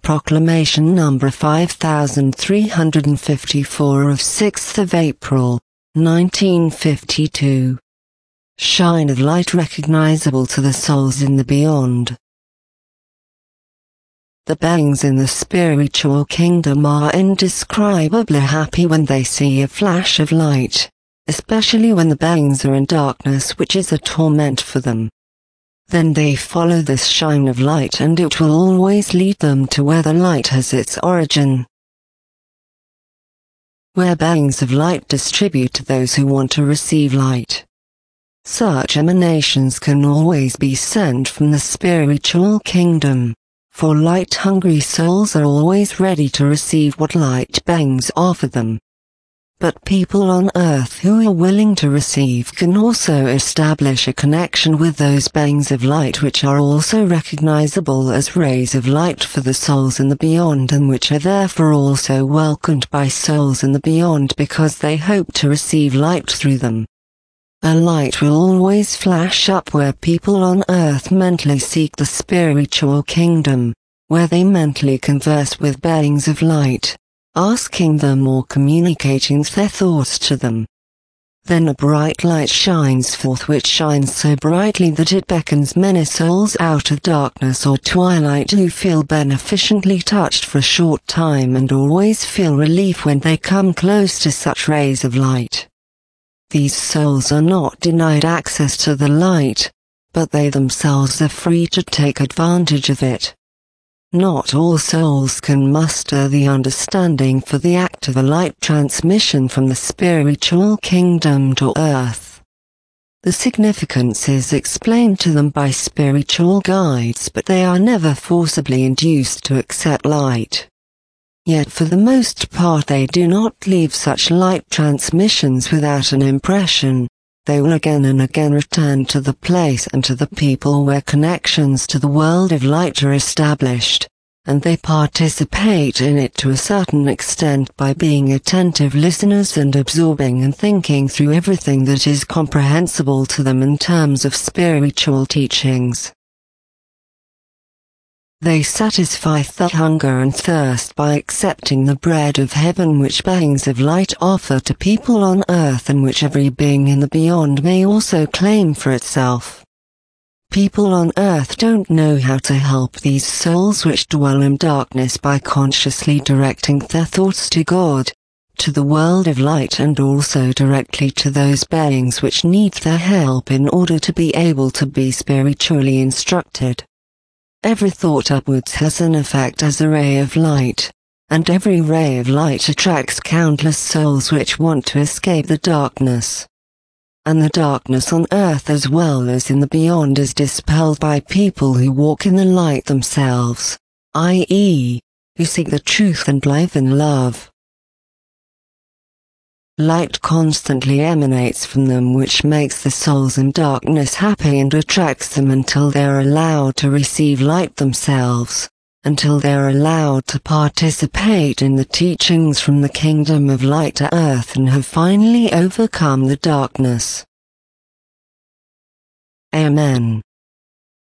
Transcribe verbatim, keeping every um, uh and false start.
Proclamation number five thousand three hundred fifty-four of sixth of April, nineteen fifty-two. Shine of light recognizable to the souls in the beyond. The beings in the spiritual kingdom are indescribably happy when they see a flash of light, especially when the beings are in darkness, which is a torment for them. Then they follow this shine of light, and it will always lead them to where the light has its origin. Where beings of light distribute to those who want to receive light. Such emanations can always be sent from the spiritual kingdom, for light-hungry souls are always ready to receive what light beings offer them. But people on earth who are willing to receive can also establish a connection with those beings of light, which are also recognizable as rays of light for the souls in the beyond, and which are therefore also welcomed by souls in the beyond because they hope to receive light through them. A light will always flash up where people on earth mentally seek the spiritual kingdom, where they mentally converse with beings of light, asking them or communicating their thoughts to them. Then a bright light shines forth, which shines so brightly that it beckons many souls out of darkness or twilight who feel beneficently touched for a short time and always feel relief when they come close to such rays of light. These souls are not denied access to the light, but they themselves are free to take advantage of it. Not all souls can muster the understanding for the act of a light transmission from the spiritual kingdom to earth. The significance is explained to them by spiritual guides, but they are never forcibly induced to accept light. Yet for the most part they do not leave such light transmissions without an impression. They will again and again return to the place and to the people where connections to the world of light are established, and they participate in it to a certain extent by being attentive listeners and absorbing and thinking through everything that is comprehensible to them in terms of spiritual teachings. They satisfy their hunger and thirst by accepting the bread of heaven which beings of light offer to people on earth, and which every being in the beyond may also claim for itself. People on earth don't know how to help these souls which dwell in darkness by consciously directing their thoughts to God, to the world of light, and also directly to those beings which need their help in order to be able to be spiritually instructed. Every thought upwards has an effect as a ray of light, and every ray of light attracts countless souls which want to escape the darkness. And the darkness on earth as well as in the beyond is dispelled by people who walk in the light themselves, that is, who seek the truth and life in love. Light constantly emanates from them, which makes the souls in darkness happy and attracts them until they are allowed to receive light themselves, until they are allowed to participate in the teachings from the kingdom of light to earth and have finally overcome the darkness. Amen.